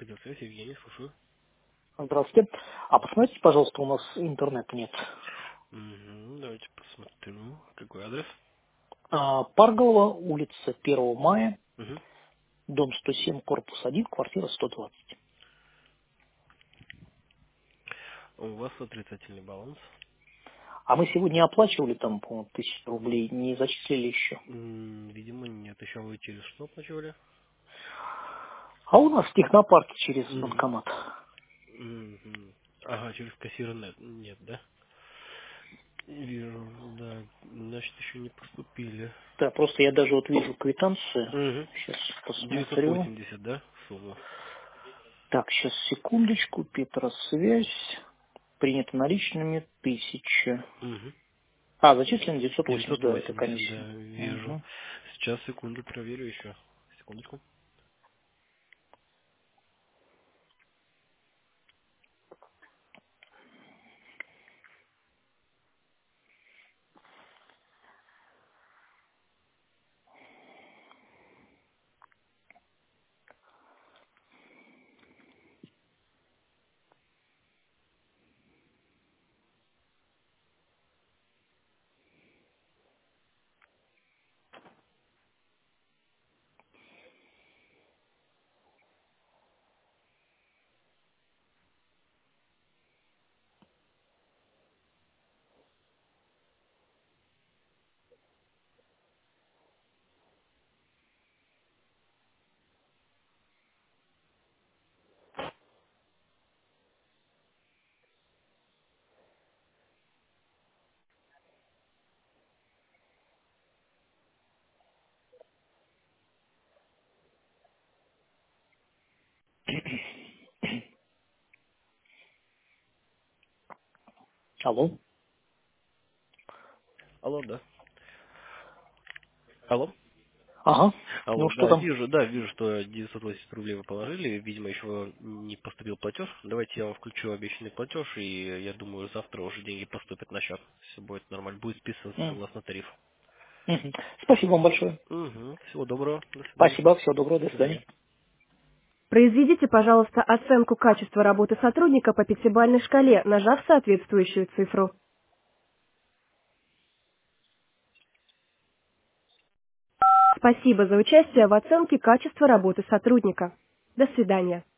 Видеосвязь, Евгений, слушаю. Здравствуйте. А посмотрите, пожалуйста, у нас интернета нет. Давайте посмотрю. Какой адрес? Парголова, улица 1 мая, Угу. дом 107, корпус 1, квартира 120. У вас отрицательный баланс. А мы сегодня оплачивали там, по-моему, 1000 рублей, не зачислили еще. Видимо, нет. Еще вы через что оплачивали? А у нас в технопарке через Угу. банкомат. Ага, через кассир нет, да? Вижу, да. Значит, еще не поступили. Да, просто я даже вот вижу квитанцию. Угу. Сейчас посмотрю. 980, да, сумма? Так, сейчас секундочку. Петросвязь. Принято наличными 1000. Угу. Зачислено 980, да, это 980, комиссия. да, вижу. Угу. Сейчас, секунду, проверю еще. Секундочку. Алло. Алло, да. Алло. Ага. Ну, Алло, что да, там? вижу, что 980 рублей вы положили. Видимо, еще не поступил платеж. Давайте я вам включу обещанный платеж, и я думаю, завтра уже деньги поступят на счет. Все будет нормально. Будет списываться М. согласно тарифу. Мгм. Спасибо вам большое. Угу. Всего доброго. До свидания. Спасибо, всего доброго, до До свидания. свидания. Произведите, пожалуйста, оценку качества работы сотрудника по пятибалльной шкале, нажав соответствующую цифру. Спасибо за участие в оценке качества работы сотрудника. До свидания.